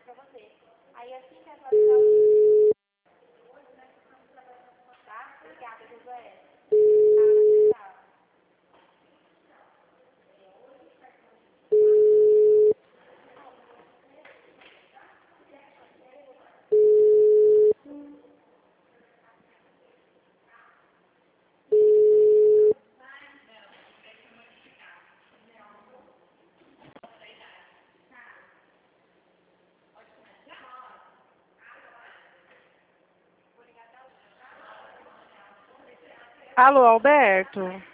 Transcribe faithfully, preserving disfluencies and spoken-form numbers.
pra você. Aí assim que atualizar o tá? Obrigada, Josué. Tchau. Alô, Alberto?